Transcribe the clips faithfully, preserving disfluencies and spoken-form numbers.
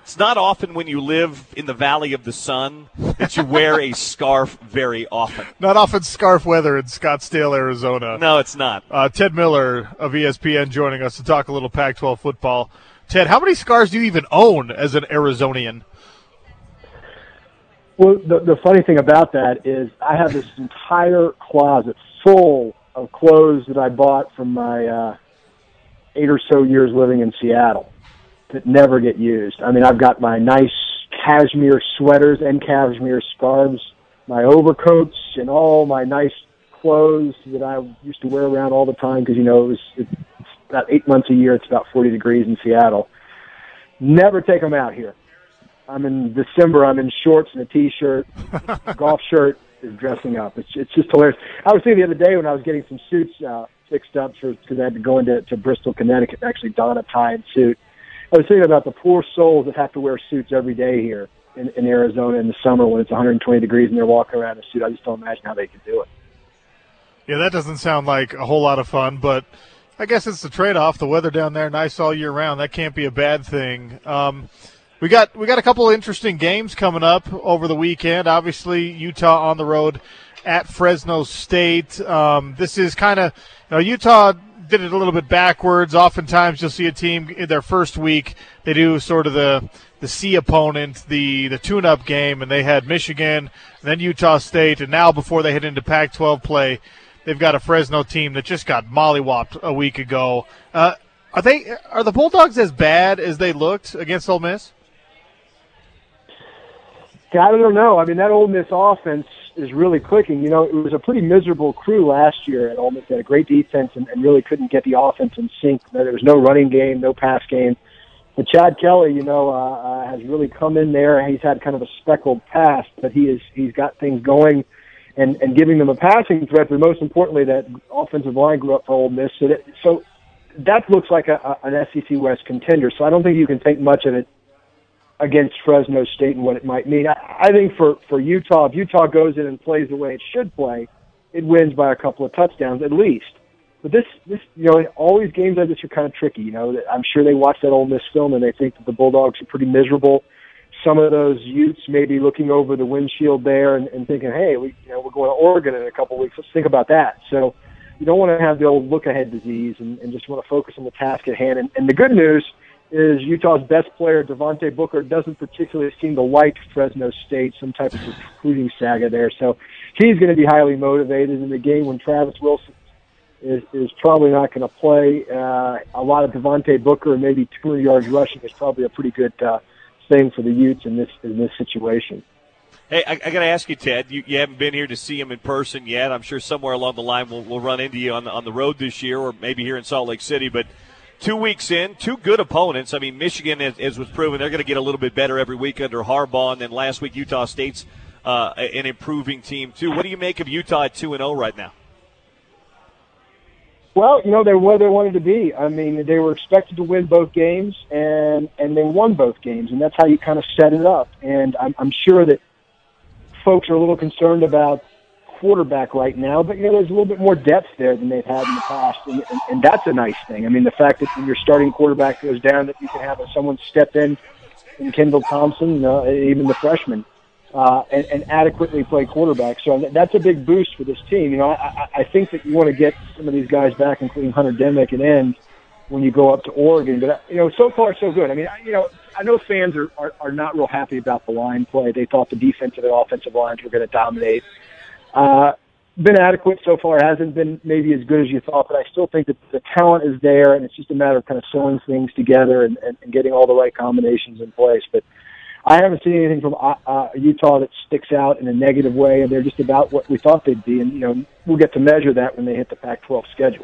It's not often when you live in the Valley of the Sun that you wear a scarf very often. Not often scarf weather in Scottsdale, Arizona. No, it's not. Uh, Ted Miller of E S P N joining us to talk a little Pac twelve football. Ted, how many scarves do you even own as an Arizonian? Well, the, the funny thing about that is I have this entire closet full of clothes that I bought from my uh, eight or so years living in Seattle that never get used. I mean, I've got my nice cashmere sweaters and cashmere scarves, my overcoats, and all my nice clothes that I used to wear around all the time because, you know, it was it's about eight months a year. It's about forty degrees in Seattle. Never take them out here. I'm in December. I'm in shorts and a T-shirt. Golf shirt is dressing up. It's it's just hilarious. I was thinking the other day when I was getting some suits uh, fixed up because I had to go into to Bristol, Connecticut, and actually don a tie and suit. I was thinking about the poor souls that have to wear suits every day here in, in Arizona in the summer when it's one hundred twenty degrees and they're walking around in a suit. I just don't imagine how they can do it. Yeah, that doesn't sound like a whole lot of fun, but I guess it's the trade-off. The weather down there nice all year round. That can't be a bad thing. Um, we got we got a couple of interesting games coming up over the weekend. Obviously, Utah on the road at Fresno State. Um, this is kind of, you know, Utah did it a little bit backwards. Oftentimes you'll see a team in their first week, they do sort of the the C opponent, the, the tune-up game, and they had Michigan, then Utah State, and now before they head into Pac twelve play, they've got a Fresno team that just got mollywopped a week ago. Uh, are they are the Bulldogs as bad as they looked against Ole Miss? I don't know. I mean, that Ole Miss offense is really clicking. You know, it was a pretty miserable crew last year at Ole Miss. They had a great defense and, and really couldn't get the offense in sync. There was no running game, no pass game. But Chad Kelly, you know, uh, uh, has really come in there. He's had kind of a speckled past, but he is he's got things going and, and giving them a passing threat. But most importantly, that offensive line grew up for Ole Miss. So that, so that looks like a, a, an S E C West contender. So I don't think you can think much of it against Fresno State and what it might mean. I, I think for, for Utah, if Utah goes in and plays the way it should play, it wins by a couple of touchdowns at least. But this, this, you know, all these games like this are kind of tricky. You know, I'm sure they watch that Ole Miss film and they think that the Bulldogs are pretty miserable. Some of those Utes may be looking over the windshield there and, and thinking, hey, we, you know, we're going to Oregon in a couple of weeks. Let's think about that. So you don't want to have the old look-ahead disease and, and just want to focus on the task at hand. And, and the good news is Utah's best player, Devontae Booker, doesn't particularly seem to like Fresno State, some type of recruiting saga there. So he's going to be highly motivated in the game when Travis Wilson is, is probably not going to play. Uh, a lot of Devontae Booker and maybe two hundred yards rushing is probably a pretty good uh, thing for the Utes in this in this situation. Hey, I, I got to ask you, Ted. You, you haven't been here to see him in person yet. I'm sure somewhere along the line we'll, we'll run into you on the, on the road this year, or maybe here in Salt Lake City. But two weeks in, two good opponents. I mean, Michigan, as, as was proven, they're going to get a little bit better every week under Harbaugh. And then last week, Utah State's uh, an improving team too. What do you make of Utah at two and zero right now? Well, you know, they're where they wanted to be. I mean, they were expected to win both games, and and they won both games, and that's how you kind of set it up. And I'm, I'm sure that folks are a little concerned about quarterback right now, but, you know, there's a little bit more depth there than they've had in the past, and, and, and that's a nice thing. I mean, the fact that when your starting quarterback goes down, that you can have someone step in, in Kendall Thompson, uh, even the freshman, uh, and, and adequately play quarterback. So that's a big boost for this team. You know, I, I think that you want to get some of these guys back, including Hunter Demick and End, when you go up to Oregon. But, you know, so far so good. I mean, you know, I know fans are, are, are not real happy about the line play. They thought the defensive and offensive lines were going to dominate. Uh, been adequate so far. Hasn't been maybe as good as you thought, but I still think that the talent is there, and it's just a matter of kind of sewing things together and, and, and getting all the right combinations in place. But I haven't seen anything from uh, uh, Utah that sticks out in a negative way, and they're just about what we thought they'd be. And, you know, we'll get to measure that when they hit the Pac twelve schedule.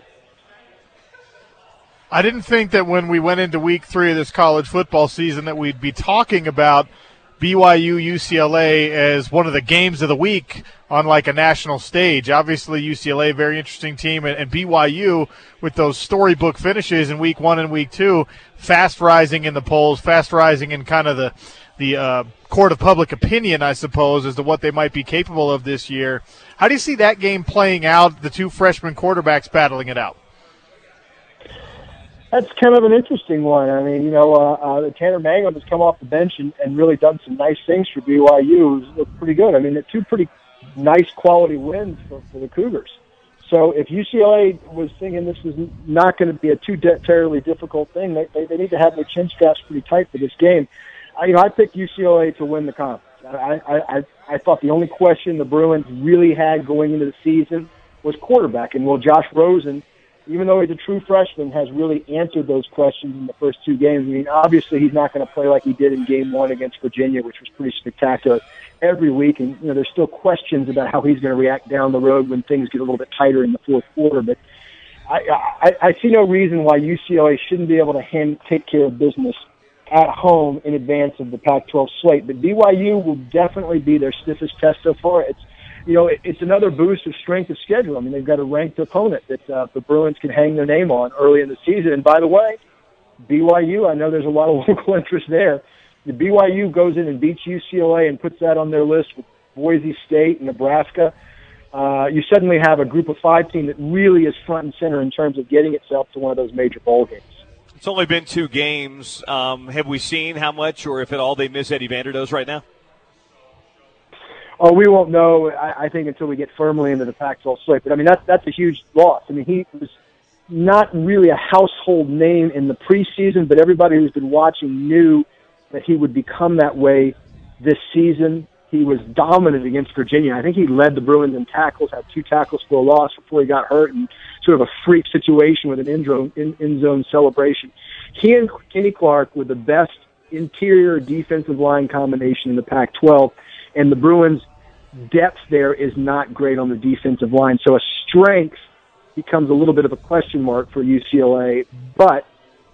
I didn't think that when we went into week three of this college football season that we'd be talking about B Y U U C L A as one of the games of the week on like a national stage. Obviously, U C L A, very interesting team, and, and B Y U with those storybook finishes in week one and week two, fast rising in the polls, fast rising in kind of the the uh, court of public opinion, I suppose, as to what they might be capable of this year. How do you see that game playing out, the two freshman quarterbacks battling it out? That's kind of an interesting one. I mean, you know, uh, uh, Tanner Mangum has come off the bench and, and really done some nice things for B Y U. It's looked pretty good. I mean, they're two pretty nice quality wins for, for the Cougars. So if U C L A was thinking this was not going to be a too de- terribly difficult thing, they, they, they need to have their chin straps pretty tight for this game. I, you know, I picked U C L A to win the conference. I, I, I, I thought the only question the Bruins really had going into the season was quarterback. And, well, Josh Rosen, even though he's a true freshman, has really answered those questions in the first two games. I mean, obviously he's not going to play like he did in game one against Virginia, which was pretty spectacular every week. And, you know, there's still questions about how he's going to react down the road when things get a little bit tighter in the fourth quarter. But I, I, I see no reason why U C L A shouldn't be able to hand, take care of business at home in advance of the Pac twelve slate. But B Y U will definitely be their stiffest test so far. It's, you know, it's another boost of strength of schedule. I mean, they've got a ranked opponent that uh, the Bruins can hang their name on early in the season. And by the way, B Y U, I know there's a lot of local interest there. The B Y U goes in and beats U C L A and puts that on their list with Boise State and Nebraska. Uh, you suddenly have a group of five team that really is front and center in terms of getting itself to one of those major bowl games. It's only been two games. Um, have we seen how much or if at all they miss Eddie Vanderdoes right now? Oh, we won't know, I, I think, until we get firmly into the Pac twelve slate. But, I mean, that's, that's a huge loss. I mean, he was not really a household name in the preseason, but everybody who's been watching knew that he would become that way this season. He was dominant against Virginia. I think he led the Bruins in tackles, had two tackles for a loss before he got hurt, and sort of a freak situation with an in-zone, in, in-zone celebration. He and Kenny Clark were the best interior defensive line combination in the Pac twelve, and the Bruins' depth there is not great on the defensive line. So a strength becomes a little bit of a question mark for U C L A, but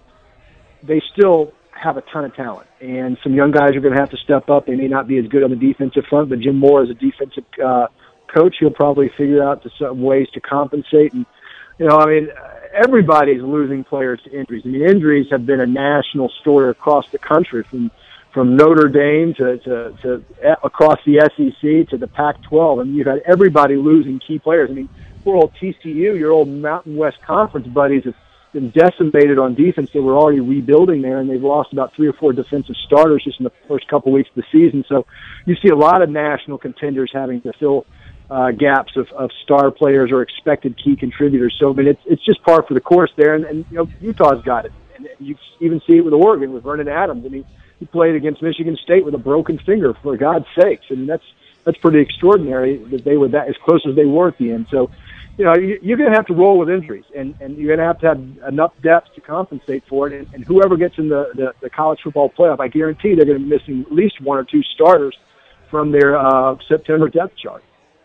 they still have a ton of talent, and some young guys are going to have to step up. They may not be as good on the defensive front, but Jim Moore is a defensive uh, coach. He'll probably figure out some ways to compensate. And, you know, I mean, everybody's losing players to injuries. I mean, injuries have been a national story across the country, from from Notre Dame to, to, to across the S E C to the Pac twelve. I mean, you've had everybody losing key players. I mean, poor old T C U, your old Mountain West Conference buddies, have been decimated on defense. They were already rebuilding there, and they've lost about three or four defensive starters just in the first couple weeks of the season. So you see a lot of national contenders having to fill uh, gaps of, of star players or expected key contributors. So, I mean, it's, it's just par for the course there, and, and you know, Utah's got it. And you even see it with Oregon, with Vernon Adams. I mean, he played against Michigan State with a broken finger, for God's sakes. I mean, that's, that's pretty extraordinary that they were that as close as they were at the end. So, you know, you're going to have to roll with injuries, and, and you're going to have to have enough depth to compensate for it. And, and whoever gets in the, the, the college football playoff, I guarantee they're going to be missing at least one or two starters from their uh, September depth chart.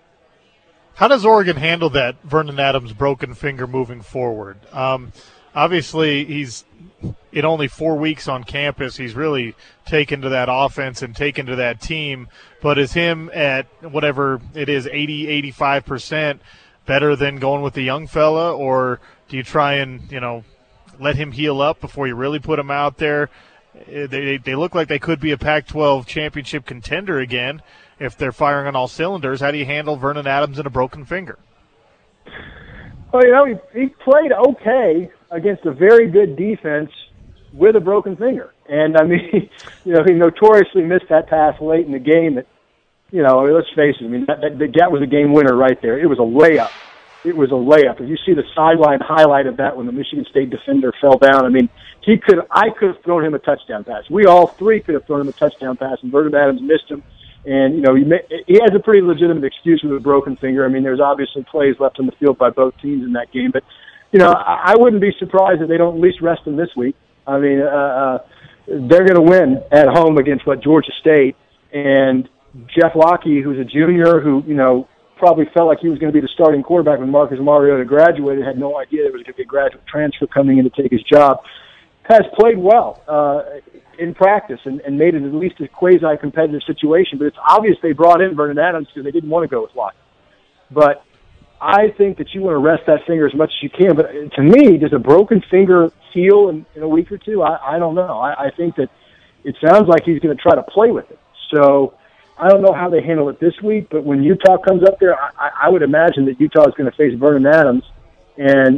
How does Oregon handle that Vernon Adams broken finger moving forward? Um, obviously, he's in only four weeks on campus. He's really taken to that offense and taken to that team. But is him at whatever it is, eighty, eighty-five percent better than going with the young fella, or do you try and, you know, let him heal up before you really put him out there? They they look like they could be a Pac twelve championship contender again if they're firing on all cylinders. How do you handle Vernon Adams and a broken finger? Well, you know, he, he played okay against a very good defense with a broken finger. And, I mean, you know, he notoriously missed that pass late in the game that, you know, let's face it, I mean, that, that, that was a game winner right there. It was a layup. It was a layup. If you see the sideline highlight of that when the Michigan State defender fell down, I mean, he could, I could have thrown him a touchdown pass. We all three could have thrown him a touchdown pass, and Vernon Adams missed him. And, you know, he, may, he has a pretty legitimate excuse with a broken finger. I mean, there's obviously plays left on the field by both teams in that game. But, you know, I, I wouldn't be surprised if they don't at least rest him this week. I mean, uh, uh, they're going to win at home against, what, Georgia State. And Jeff Locke, who's a junior who, you know, probably felt like he was going to be the starting quarterback when Marcus Mariota graduated, had no idea there was going to be a graduate transfer coming in to take his job, has played well uh, in practice and, and made it at least a quasi-competitive situation. But it's obvious they brought in Vernon Adams because they didn't want to go with Locke. But I think that you want to rest that finger as much as you can. But to me, does a broken finger heal in, in a week or two? I, I don't know. I, I think that it sounds like he's going to try to play with it. So I don't know how they handle it this week, but when Utah comes up there, I, I would imagine that Utah is going to face Vernon Adams, and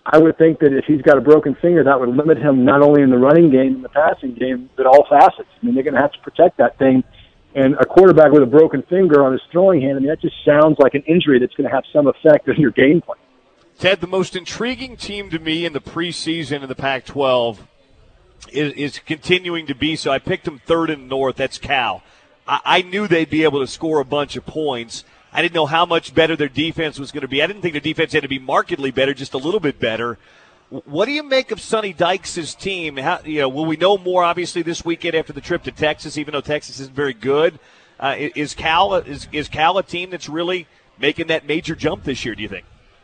I would think that if he's got a broken finger, that would limit him not only in the running game and the passing game, but all facets. I mean, they're going to have to protect that thing. And a quarterback with a broken finger on his throwing hand, I mean, that just sounds like an injury that's going to have some effect on your game plan. Ted, the most intriguing team to me in the preseason in the Pac twelve is, is continuing to be, so I picked them third in the North. That's Cal. I, I knew they'd be able to score a bunch of points. I didn't know how much better their defense was going to be. I didn't think their defense had to be markedly better, just a little bit better. What do you make of Sonny Dykes' team? How, you know, will we know more, obviously, this weekend after the trip to Texas, even though Texas isn't very good? Uh, is, Cal, is, is Cal a team that's really making that major jump this year, do you think?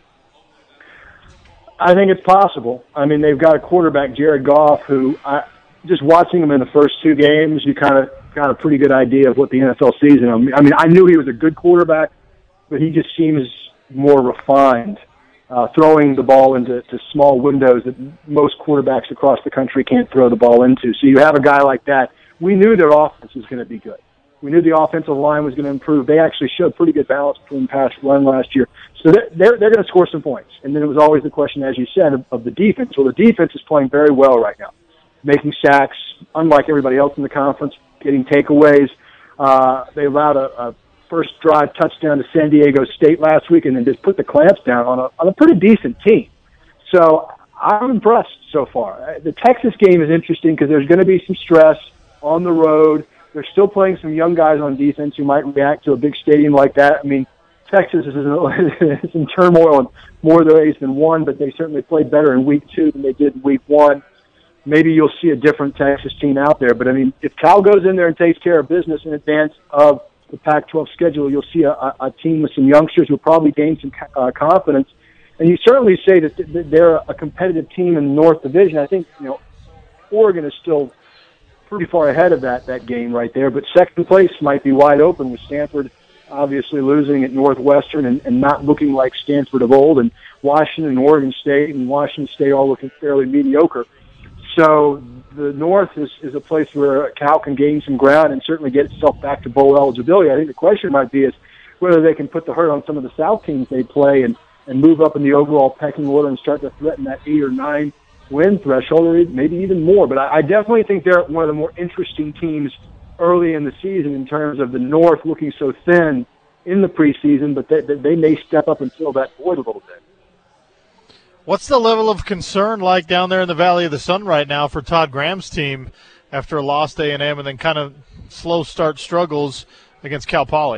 I think it's possible. I mean, they've got a quarterback, Jared Goff, who I, just watching him in the first two games, you kind of got a pretty good idea of what the N F L season. I mean, I knew he was a good quarterback, but he just seems more refined, uh, throwing the ball into to small windows that most quarterbacks across the country can't throw the ball into. So you have a guy like that. We knew their offense was going to be good. We knew the offensive line was going to improve. They actually showed pretty good balance between pass and run last year. So they're, they're, they're going to score some points. And then it was always the question, as you said, of, of the defense. Well, the defense is playing very well right now, making sacks, unlike everybody else in the conference, getting takeaways. Uh, they allowed a, a first drive touchdown to San Diego State last week and then just put the clamps down on a, on a pretty decent team. So I'm impressed so far. The Texas game is interesting because there's going to be some stress on the road. They're still playing some young guys on defense who might react to a big stadium like that. I mean, Texas is in, is in turmoil in more ways than one, but they certainly played better in week two than they did in week one. Maybe you'll see a different Texas team out there. But, I mean, if Cal goes in there and takes care of business in advance of the Pac twelve schedule, you'll see a, a team with some youngsters who will probably gain some uh, confidence. And you certainly say that they're a competitive team in the North Division. I think, you know, Oregon is still pretty far ahead of that, that game right there. But second place might be wide open with Stanford obviously losing at Northwestern and, and not looking like Stanford of old, and Washington and Oregon State and Washington State all looking fairly mediocre. So the North is, is a place where Cal can gain some ground and certainly get itself back to bowl eligibility. I think the question might be is whether they can put the hurt on some of the South teams they play and, and move up in the overall pecking order and start to threaten that eight or nine win threshold, or maybe even more. But I, I definitely think they're one of the more interesting teams early in the season in terms of the North looking so thin in the preseason, but they, they may step up and fill that void a little bit. What's the level of concern like down there in the Valley of the Sun right now for Todd Graham's team after a loss to A and M and then kind of slow start struggles against Cal Poly?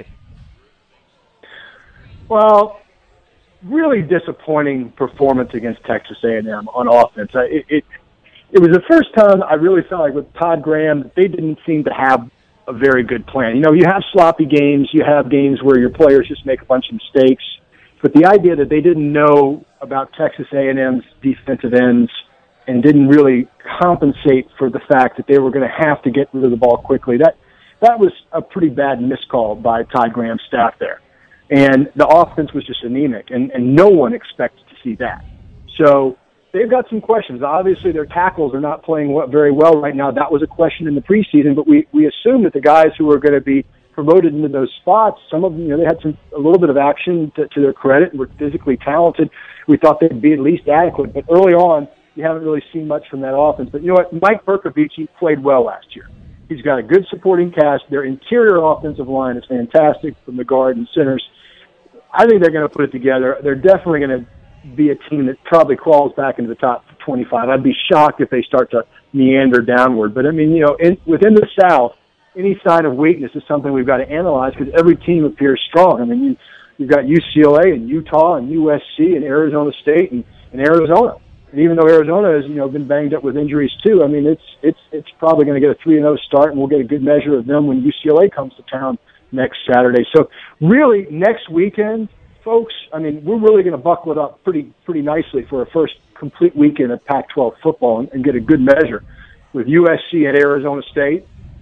Well, really disappointing performance against Texas A and M on offense. It, it it was the first time I really felt like with Todd Graham that they didn't seem to have a very good plan. You know, you have sloppy games, you have games where your players just make a bunch of mistakes, but the idea that they didn't know about Texas A and M's defensive ends and didn't really compensate for the fact that they were going to have to get rid of the ball quickly, that that was a pretty bad miscall by Todd Graham's staff there. And the offense was just anemic, and, and no one expected to see that. So they've got some questions. Obviously, their tackles are not playing very well right now. That was a question in the preseason, but we, we assumed that the guys who were going to be promoted into those spots, some of them, you know, they had some a little bit of action to, to their credit and were physically talented. We thought they'd be at least adequate, but early on, you haven't really seen much from that offense. But you know what? Mike Berkovich played well last year. He's got a good supporting cast. Their interior offensive line is fantastic from the guard and centers. I think they're going to put it together. They're definitely going to be a team that probably crawls back into the top twenty-five. I'd be shocked if they start to meander downward. But, I mean, you know, in, within the South, any sign of weakness is something we've got to analyze because every team appears strong. I mean, you, you've got U C L A and Utah and U S C and Arizona State and, and Arizona. And even though Arizona has, you know, been banged up with injuries too, I mean, it's it's it's probably going to get a three and oh start, and we'll get a good measure of them when U C L A comes to town next Saturday. So really, next weekend, folks, I mean, we're really going to buckle it up pretty pretty nicely for a first complete weekend of Pac twelve football and, and get a good measure with U S C at Arizona State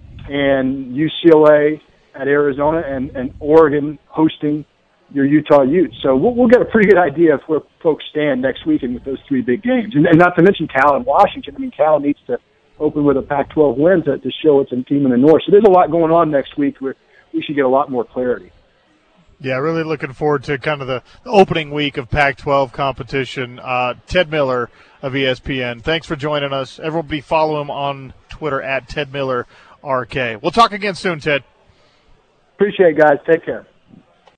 and U C L A at Arizona and, and Oregon hosting your Utah Utes. So we'll, we'll get a pretty good idea of where folks stand next weekend with those three big games. And, and not to mention Cal and Washington. I mean, Cal needs to open with a Pac twelve win to, to show it's a team in the North. So there's a lot going on next week where we should get a lot more clarity. Yeah, really looking forward to kind of the opening week of Pac twelve competition. Uh, Ted Miller of E S P N, thanks for joining us. Everyone be follow him on Twitter at Ted Miller R K. We'll talk again soon, Ted. Appreciate it, guys. Take care.